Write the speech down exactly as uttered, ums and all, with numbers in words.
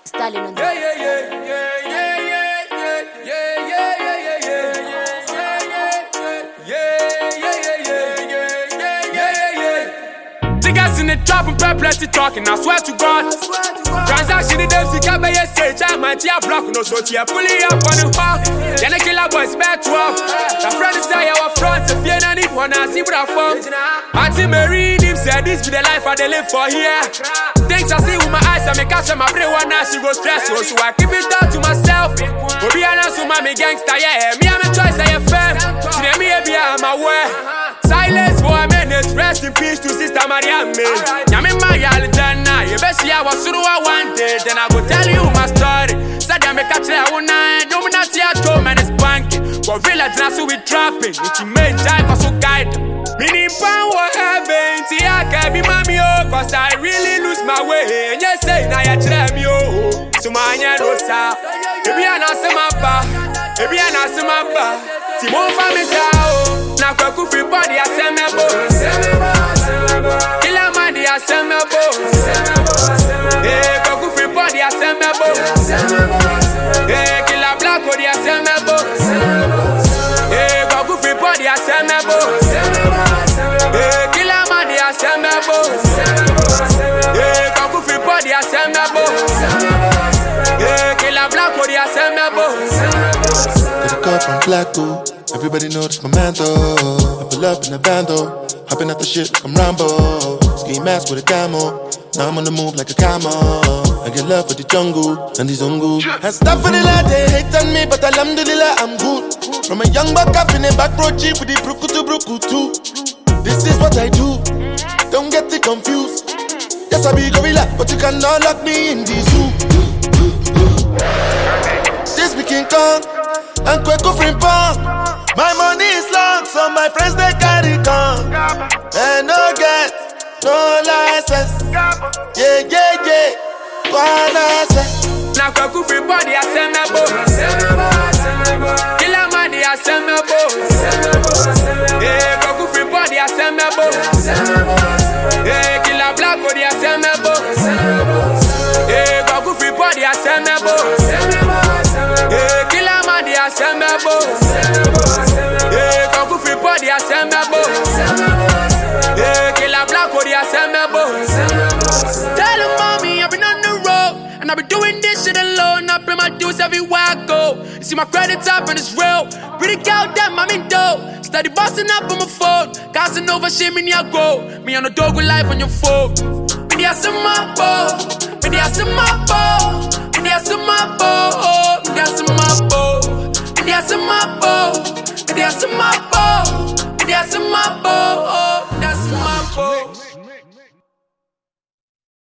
Stalin on the yeah, yeah, yeah, yeah, yeah, yeah, yeah, yeah, yeah, yeah, yeah, Niggas in the trap and plenty talking, I swear to God. Transaction in them, see, can't be a stage. I'm a tea block, no so tea, pulling up on the hall. Then a killer boys, bad twelve. The friend is there, our front, if you don't need one, I see what I found. Auntie Mary, him said, this be the life I they live for here. Things I see with my eyes, I make catch my brain one now, she goes stressful. So I keep it down to myself. Go be honest with my gangster, yeah. Me, I'm a choice, I am fam. See, me, I'm a way. Silence for a minute, rest in peace to Sister Mariam. I'm in my Alidana, you best see I was so I wanted. Then I go tell you my story. Said I make a try one night, no, not here, two minutes banking. But village now, so we trapping. It's your main time for so guide. Meaning, power heaven, see, I can't be mommy, oh, cause I really lose my way. And you say, now you try me, oh, so my hand was out. If you are not some mappa, if you are not some mappa, Timon family, oh. Now Kwaku free body assemble. Killer man the assemble. Eh, Kwaku free body assemble. Eh, killer black body assemble. Eh, Kwaku free body assemble. Eh, killer man the assemble. Eh, Kwaku free body assemble. Eh, killer black body assemble. Got a call from Blacko. Everybody know this my man though. I pull up in the van though, hopping out the shit like I'm Rambo. Ski mask with a camo, now I'm on the move like a camo. I get love for the jungle and the zungu. And stuff for the lad, they hate on me, but alhamdulillah I'm good. From a young buck up in a back road jeep with the bruku to bruku too. This is what I do, don't get it confused. Yes I be gorilla, but you cannot lock me in the zoo. This be King Kong and Kwaku free pong. My money is long, so my friends they carry gun. And no get, no license. Yeah, yeah, yeah. Wanna say. Now Kwaku free body assemble. Killer man the assemble. Eh, Kwaku free body assemble. Eh, killer black body assemble. Eh, Kwaku free body assemble. Eh, killer man the assemble. Eh, Kwaku free body assemble. Eh, killer black body assemble. Tell him mommy I've been on the road and I've been doing this shit alone. I pay my dues everywhere I go. You see my credit up and it's real. Pretty girl damn I'm in dough. Steady busting up on my phone. Casting over shit me near go. Me on the dog with life on your phone. Me there some my bow. Me there some my bow. Me there some my bow. Me there some my bow. Me there some my bow. Me there some my bow. Me there some my bow.